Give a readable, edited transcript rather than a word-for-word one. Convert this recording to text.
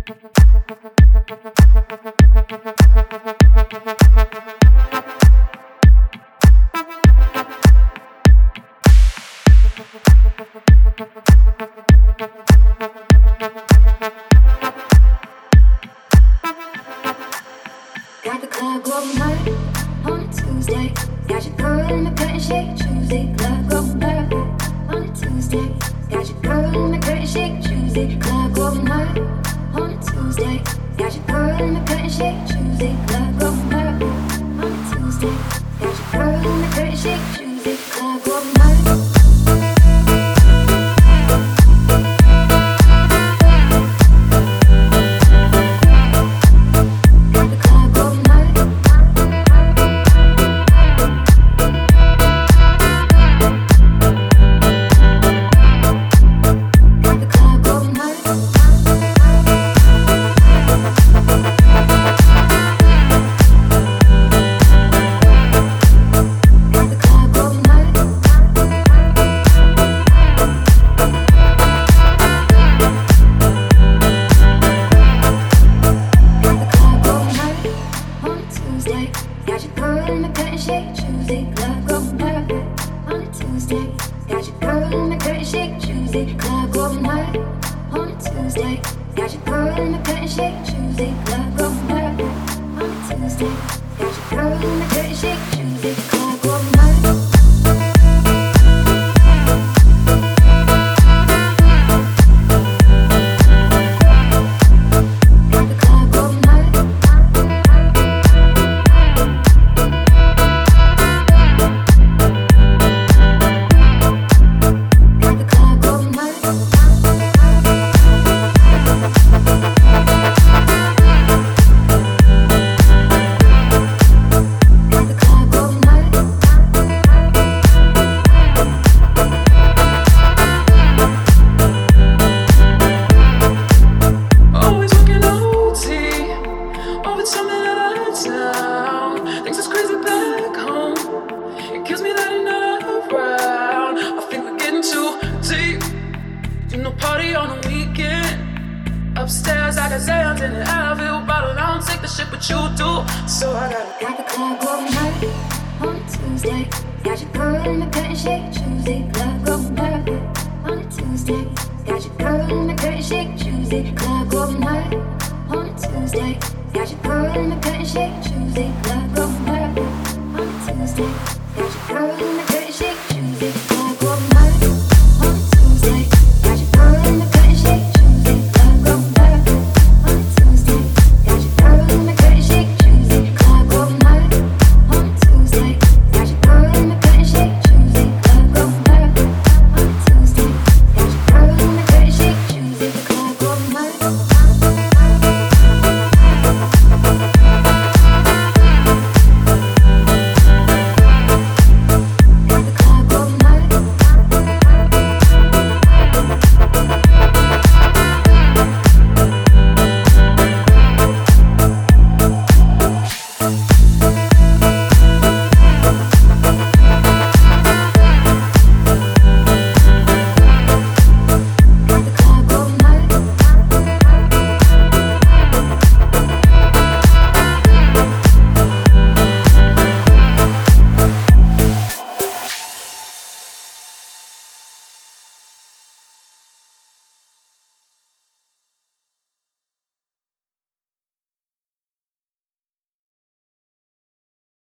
Got the club going hard on a Tuesday. Got your girl in the curtain shake Tuesday. Club going hard on a Tuesday. Got your girl in the curtain shake Tuesday. Club going hard on a Tuesday. Got your girl in the curtain shake Tuesday. Club going hard on a Tuesday. Got your girl in the curtain shake Tuesday. Club going hard. Got your girl in the curtain shake Tuesday. Club going hard on a Tuesday. Got your girl in the curtain shake Tuesday. Club going hard on a Tuesday. Got your girl in the curtain shake Tuesday. Club going hard on a Tuesday. Got your girl in the curtain shake Tuesday. Club going hard. Upstairs, I got Zans in the Advil bottle. I don't take the shit, but you do. So I got the club going hard on a Tuesday. Got your girl in the curtain shake Tuesday. Club going hard on a Tuesday. Got your girl in the curtain shake Tuesday. Club going hard on a Tuesday. Got your girl in the curtain shake Tuesday. Club going hard on a Tuesday. Got your girl in the